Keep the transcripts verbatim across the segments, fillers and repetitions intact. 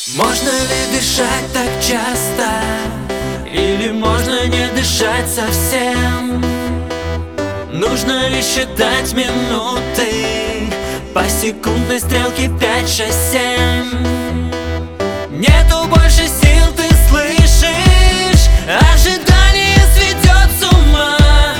Можно ли дышать так часто? Или можно не дышать совсем? Нужно ли считать минуты по секундной стрелке пять, шесть, семь? Нету больше сил, ты слышишь? Ожидание сведет с ума.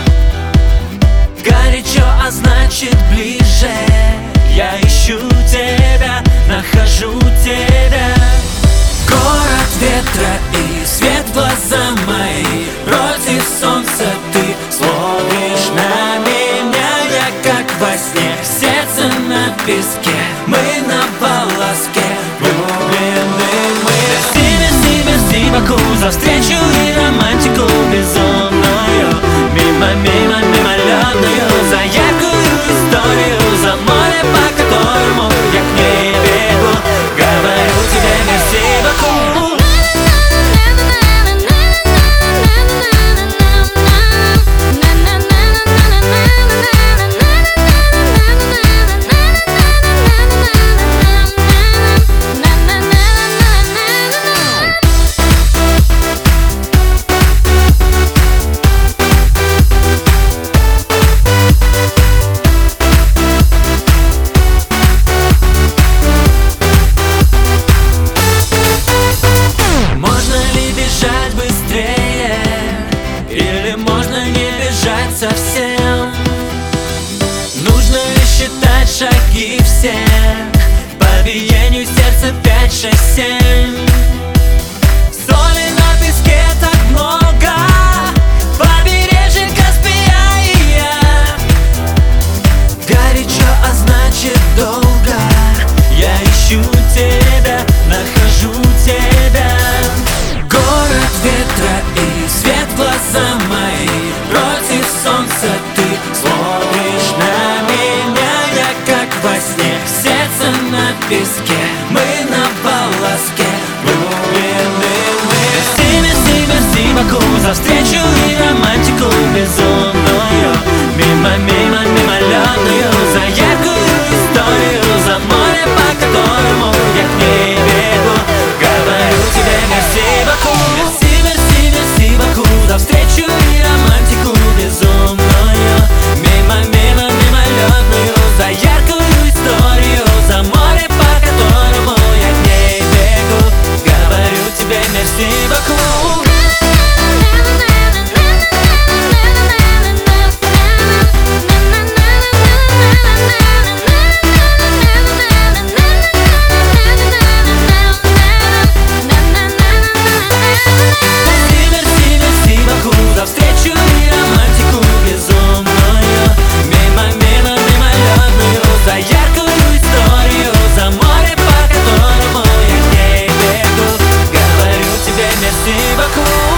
Горячо, а значит ближе. Я ищу тебя, нахожу тебя. Город ветра и свет в глаза мои. Против солнца ты смотришь на меня. Я как во сне, сердце на песке. Мы на волоске, влюблены мы. Мерси, мерси, мерси, Баку, за встречу и романтику безумную. Мимо, мимо, мимолетную, за яркую историю, за море, по которому я к ней бегу. Говорю тебе мерси, Баку. Совсем. Нужно ли считать шаги всех по биению сердца пять, шесть, семь? Соли на песке так много, побережье Каспия и я. Горячо, а значит долго. Я ищу тебя, нахожу тебя. Город ветра и свет в глаза мои. Против солнца ты смотришь на меня. Я как во сне, сердце на песке. Мы на волоске, влюблены мы. Мерси, мерси, мерси, Баку, за встречу и романтику безумную. Мимо, мимо, мимолетную, за яркую историю, за море, по которому я к ней бегу. Говорю тебе мерси, Баку. Мерси, мерси, мерси, Баку, за встречу и романтику безумную. Мимо, мимо, мимолетную, за яркую историю, за море, по которому я к ней бегу. Говорю тебе мерси, Баку. Merci beaucoup.